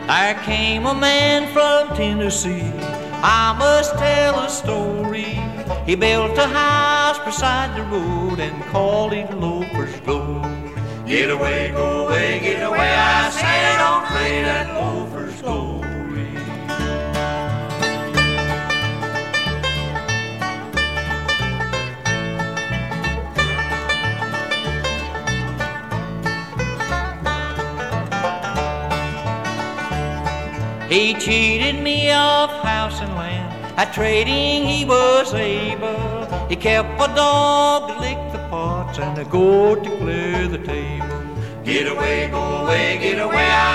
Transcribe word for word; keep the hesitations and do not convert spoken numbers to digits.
There came a man from Tennessee, I must tell a story. He built a house beside the road and called it Loafer's Glory. Get away, go away, get away, I say, don't play that Loafer's Glory. He cheated me of house and land, at trading he was able. He kept a dog to lick the pots and a goat to clear the table. Get away, go away, get away, I